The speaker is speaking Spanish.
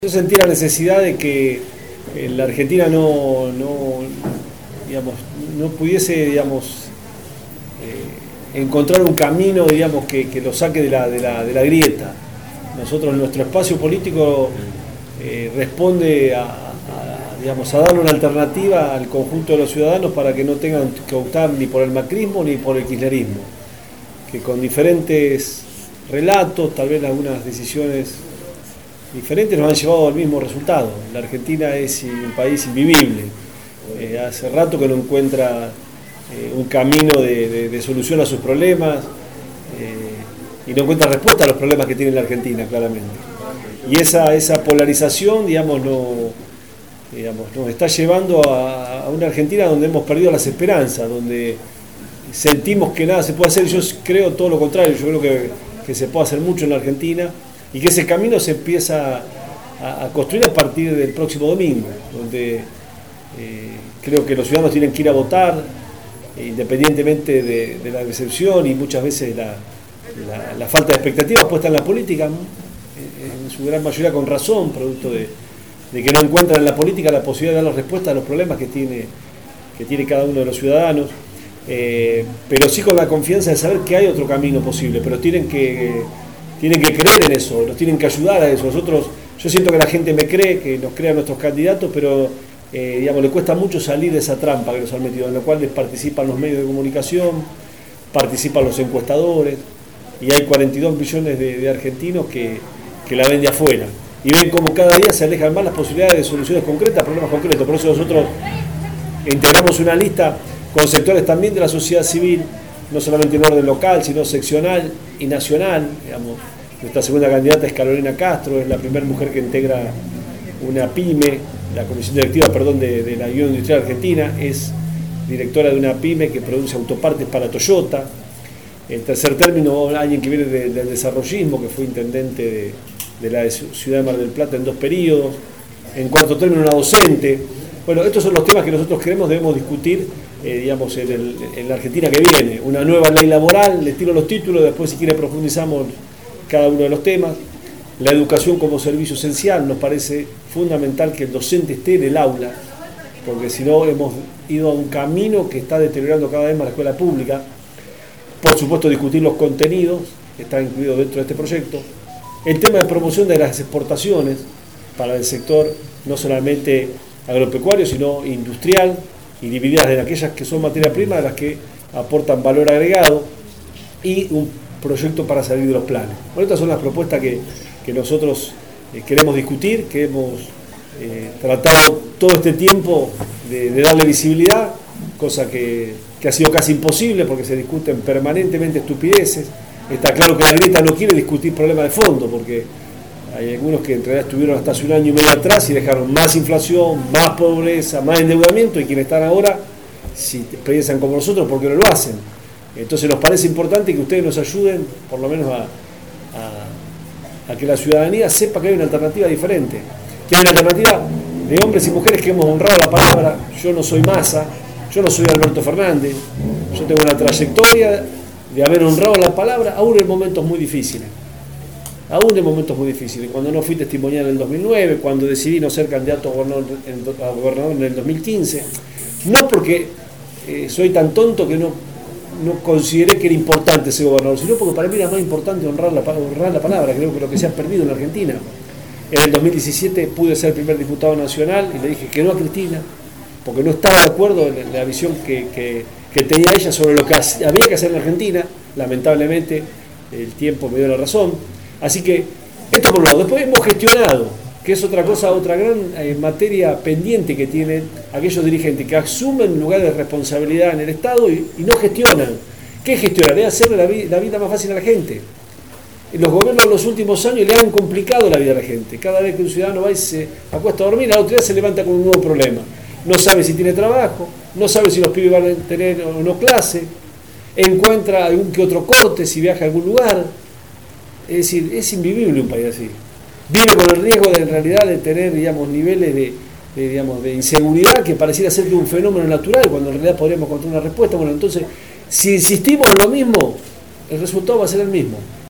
Yo sentí la necesidad de que la Argentina digamos, no pudiese, digamos, encontrar un camino, digamos, que lo saque de la grieta. Nosotros, nuestro espacio político responde digamos, a darle una alternativa al conjunto de los ciudadanos para que no tengan que optar ni por el macrismo ni por el kirchnerismo, que con diferentes relatos, tal vez algunas decisiones diferentes, nos han llevado al mismo resultado. La Argentina es un país invivible. Hace rato que no encuentra un camino de solución a sus problemas y no encuentra respuesta a los problemas que tiene la Argentina, claramente. Y esa polarización, digamos, nos está llevando a una Argentina donde hemos perdido las esperanzas, donde sentimos que nada se puede hacer. Yo creo todo lo contrario, yo creo que se puede hacer mucho en la Argentina y que ese camino se empieza a construir a partir del próximo domingo, donde creo que los ciudadanos tienen que ir a votar, independientemente de la decepción y muchas veces la falta de expectativas puesta en la política, en su gran mayoría con razón, producto de que no encuentran en la política la posibilidad de dar la respuesta a los problemas que tiene cada uno de los ciudadanos, pero sí con la confianza de saber que hay otro camino posible, pero tienen que creer en eso, nos tienen que ayudar a eso. Yo siento que la gente me cree, que nos crea nuestros candidatos, pero digamos, le cuesta mucho salir de esa trampa que nos han metido, en la cual participan los medios de comunicación, participan los encuestadores, y hay 42 millones de argentinos que la ven de afuera, y ven como cada día se alejan más las posibilidades de soluciones concretas, problemas concretos. Por eso nosotros integramos una lista con sectores también de la sociedad civil, no solamente en orden local, sino seccional y nacional. Digamos, nuestra segunda candidata es Carolina Castro, es la primera mujer que integra una PYME, la comisión directiva, de la Unión Industrial Argentina, es directora de una PYME que produce autopartes para Toyota. En tercer término, alguien que viene del desarrollismo, que fue intendente de la ciudad de Mar del Plata en 2 periodos. En cuarto término, una docente. Bueno, estos son los temas que nosotros debemos discutir, digamos, en la Argentina que viene. Una nueva ley laboral, le tiro los títulos, después si quiere profundizamos cada uno de los temas. La educación como servicio esencial, nos parece fundamental que el docente esté en el aula, porque si no hemos ido a un camino que está deteriorando cada vez más la escuela pública. Por supuesto, discutir los contenidos, que están incluidos dentro de este proyecto. El tema de promoción de las exportaciones para el sector, no solamente agropecuario, sino industrial, y divididas en aquellas que son materia prima, de las que aportan valor agregado, y un proyecto para salir de los planes. Bueno, estas son las propuestas que nosotros queremos discutir, que hemos tratado todo este tiempo de darle visibilidad, cosa que ha sido casi imposible porque se discuten permanentemente estupideces. Está claro que la grieta no quiere discutir problemas de fondo, porque hay algunos que en realidad estuvieron hasta hace 1 año y medio atrás y dejaron más inflación, más pobreza, más endeudamiento, y quienes están ahora, si piensan como nosotros, ¿por qué no lo hacen? Entonces nos parece importante que ustedes nos ayuden, por lo menos a que la ciudadanía sepa que hay una alternativa diferente, que hay una alternativa de hombres y mujeres que hemos honrado la palabra. Yo no soy Massa, yo no soy Alberto Fernández, yo tengo una trayectoria de haber honrado la palabra, aún en momentos muy difíciles. Cuando no fui testimonial en el 2009, cuando decidí no ser candidato a gobernador en el 2015, no porque soy tan tonto que no consideré que era importante ser gobernador, sino porque para mí era más importante honrar la palabra. Creo que lo que se ha perdido en la Argentina. En el 2017 pude ser el primer diputado nacional y le dije que no a Cristina, porque no estaba de acuerdo en la visión que tenía ella sobre lo que había que hacer en la Argentina. Lamentablemente el tiempo me dio la razón. Así que esto por un lado. Después hemos gestionado, que es otra gran materia pendiente que tienen aquellos dirigentes que asumen lugar de responsabilidad en el Estado y no gestionan. ¿Qué gestionan? Es hacerle la vida más fácil a la gente. Los gobiernos en los últimos años le han complicado la vida a la gente. Cada vez que un ciudadano va y se acuesta a dormir, al otro día se levanta con un nuevo problema. No sabe si tiene trabajo, no sabe si los pibes van a tener o no clase, encuentra algún que otro corte si viaja a algún lugar. Es decir, es invivible un país así. Vive con el riesgo en realidad de tener, digamos, niveles de inseguridad que pareciera ser de un fenómeno natural, cuando en realidad podríamos encontrar una respuesta. Bueno, entonces, si insistimos en lo mismo, el resultado va a ser el mismo.